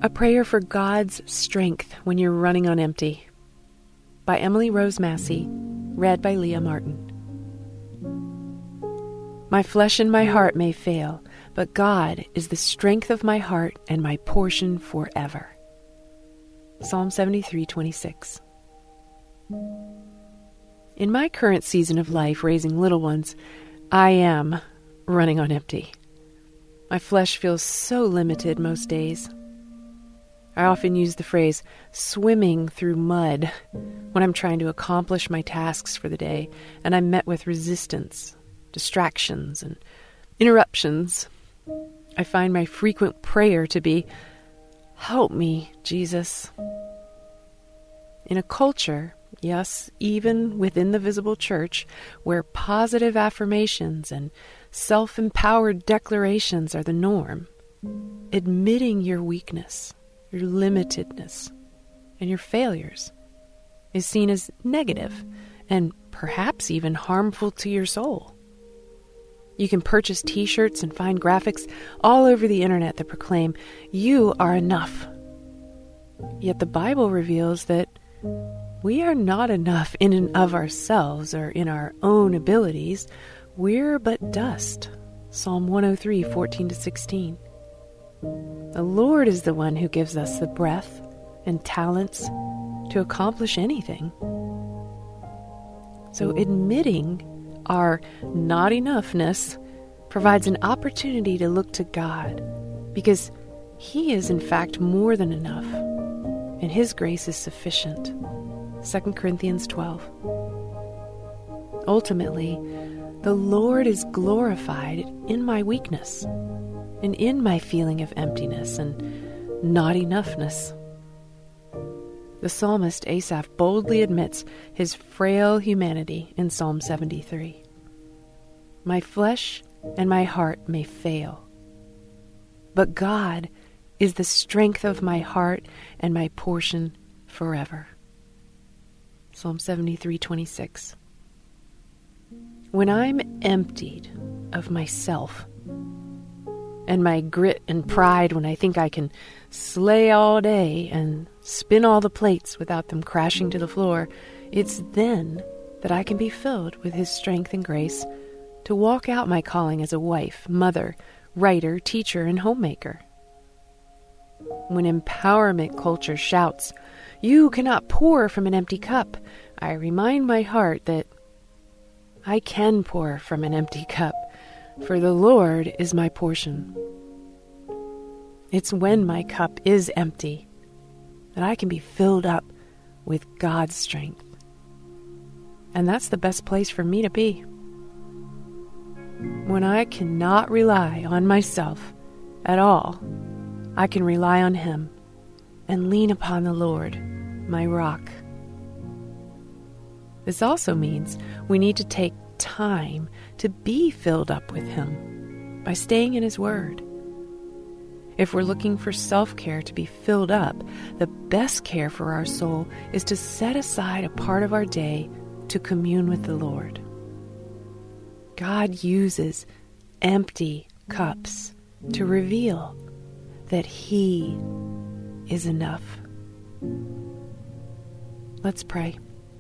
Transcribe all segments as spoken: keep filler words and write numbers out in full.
A Prayer for God's Strength When You're Running on Empty by Emily Rose Massey, read by Leah Martin. My flesh and my heart may fail, but God is the strength of my heart and my portion forever. Psalm seventy-three twenty-six. In my current season of life, raising little ones, I am running on empty. My flesh feels so limited most days. I often use the phrase swimming through mud when I'm trying to accomplish my tasks for the day, and I'm met with resistance, distractions, and interruptions. I find my frequent prayer to be, "Help me, Jesus." In a culture, yes, even within the visible church, where positive affirmations and self-empowered declarations are the norm, admitting your weakness, your limitedness, and your failures is seen as negative and perhaps even harmful to your soul. You can purchase t-shirts and find graphics all over the internet that proclaim, "You are enough." Yet the Bible reveals that we are not enough in and of ourselves or in our own abilities. We're but dust. Psalm one oh three, fourteen to sixteen. The Lord is the one who gives us the breath and talents to accomplish anything. So admitting our not enoughness provides an opportunity to look to God, because He is in fact more than enough, and His grace is sufficient. Second Corinthians twelve. Ultimately, the Lord is glorified in my weakness and in my feeling of emptiness and not enoughness. The psalmist Asaph boldly admits his frail humanity in Psalm seventy-three. My flesh and my heart may fail, but God is the strength of my heart and my portion forever. Psalm seventy-three twenty-six. When I'm emptied of myself and my grit and pride, when I think I can slay all day and spin all the plates without them crashing to the floor, it's then that I can be filled with His strength and grace to walk out my calling as a wife, mother, writer, teacher, and homemaker. When empowerment culture shouts, "You cannot pour from an empty cup," I remind my heart that I can pour from an empty cup, for the Lord is my portion. It's when my cup is empty that I can be filled up with God's strength. And that's the best place for me to be. When I cannot rely on myself at all, I can rely on Him and lean upon the Lord, my rock. This also means we need to take time to be filled up with Him by staying in His Word. If we're looking for self-care to be filled up, the best care for our soul is to set aside a part of our day to commune with the Lord. God uses empty cups to reveal that He is enough. Let's pray.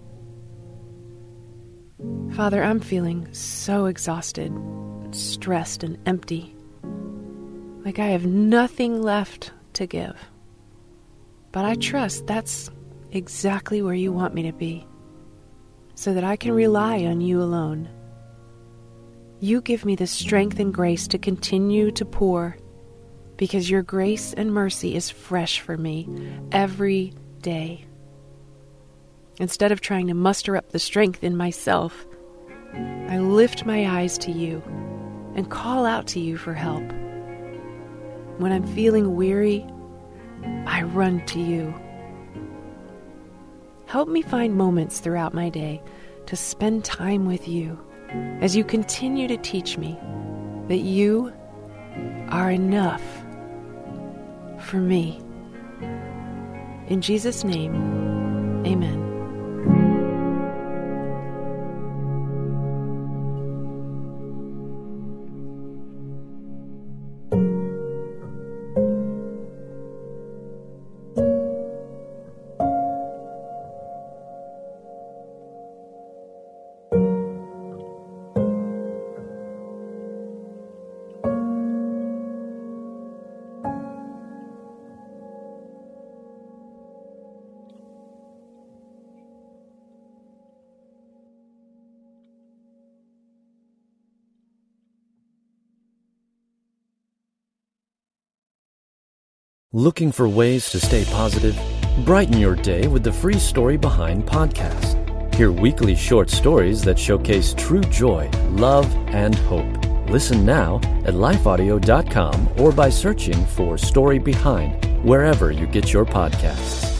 Father, I'm feeling so exhausted, stressed, and empty, like I have nothing left to give. But I trust that's exactly where You want me to be, so that I can rely on You alone. You give me the strength and grace to continue to pour, because Your grace and mercy is fresh for me every day. Instead of trying to muster up the strength in myself, I lift my eyes to You and call out to You for help. When I'm feeling weary, I run to You. Help me find moments throughout my day to spend time with You as You continue to teach me that You are enough for me. In Jesus' name, amen. Looking for ways to stay positive? Brighten your day with the free Story Behind podcast. Hear weekly short stories that showcase true joy, love, and hope. Listen now at life audio dot com or by searching for Story Behind wherever you get your podcasts.